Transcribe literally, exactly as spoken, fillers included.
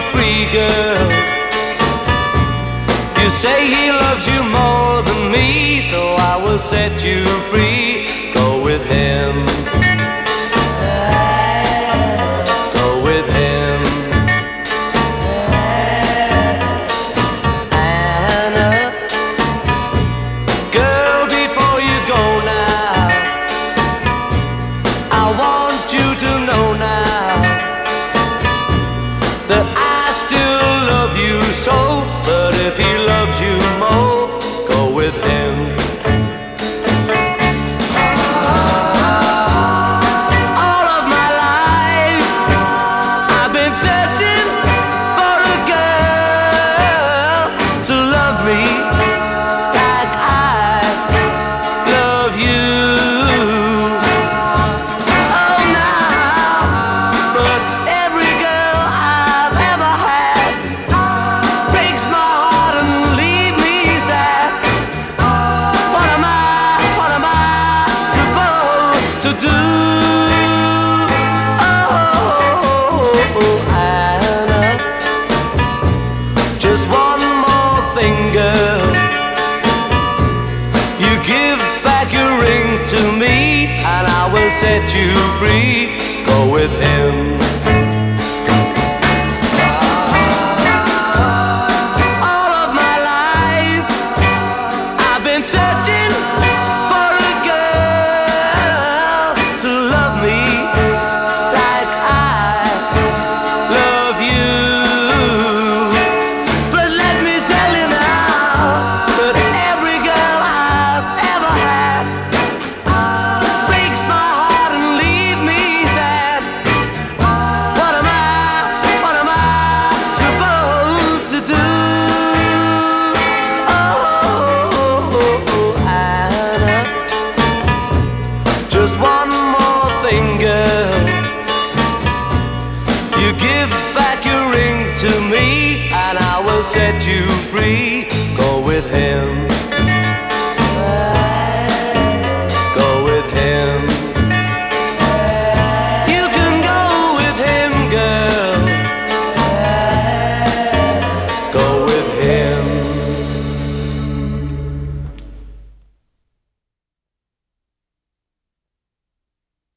free, girl. You say he loves you more than me, so I will set you free. Go with him. Go with him. Anna, girl, before you go now, I want you to know now that I still love you so. But if he loves you more, go with him. All of my life I've been searching for a girl to love me like I love you. Oh, now, but every girl I've ever had breaks my heart and leave me sad. What am I, what am I supposed to do? Oh, Anna, just one more thing, girl. You give back your ring to me, and I will set you free. Go with him. All of my life I've been searching for a girl to love me like I love you. But let me tell you now that every girl I've ever had breaks my heart and leave me sad. What am I, what am I supposed to do? Oh, Anna, just one more thing, girl. You give back your ring to me, and I will set you free.